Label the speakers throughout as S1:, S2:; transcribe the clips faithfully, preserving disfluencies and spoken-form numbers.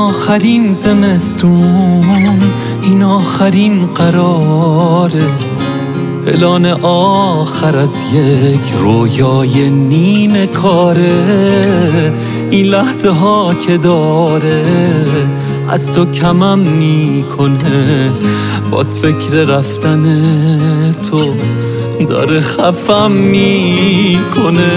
S1: آخرین زمستون، این آخرین قراره، اعلان آخر از یک رویای نیمه کاره. این لحظه ها که داره از تو کمم میکنه، باز فکر رفتن تو داره خفم میکنه.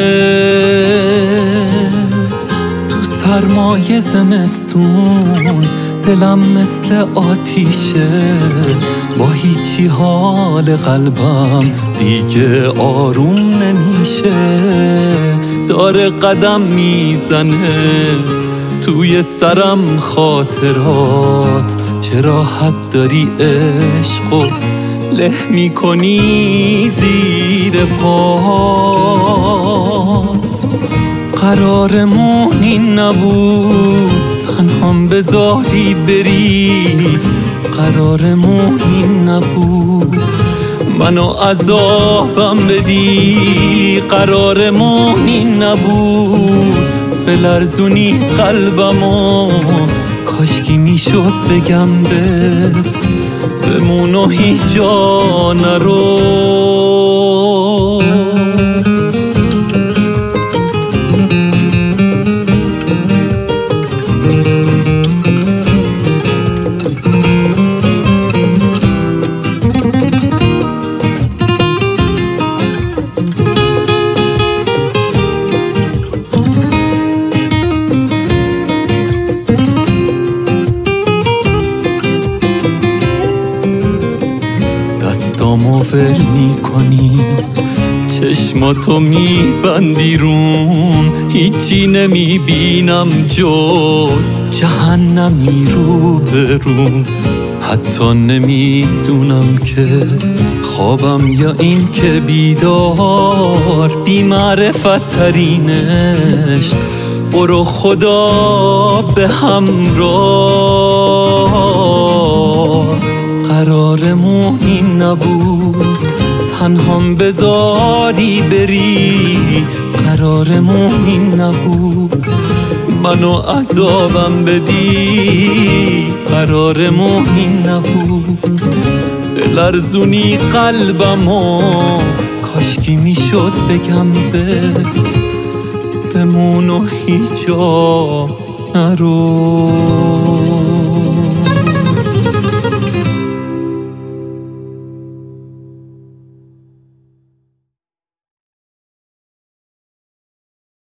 S1: تو سرمای زمستون دلم مثل آتیشه، با هیچی حال قلبم دیگه آروم نمیشه. داره قدم میزنه توی سرم خاطرات، چه راحت داری عشقو له میکنی زیر پات. قرارمون این نبود تنهام بذاری بری، قرارمون این نبود منو عذابم بدی، قرارمون این نبود بلرزونی قلبمو. کاشکی میشد بگم بهت بمون و هیچ جا نرو. دستامو ول میکنی، چشماتو میبندی روم، هیچی نمیبینم جز جهنمی رو به روم. حتی نمیدونم که خوابم یا این که بیدار، بی معرفت ترینش برو خدا به همراه. قرارمون این نبود تنهام بذاری بری، قرارمون این نبود منو عذابم بدی، قرارمون این نبود بلرزونی قلبمو. کاشکی میشد بگم بهت بمون و هیچ جا نرو.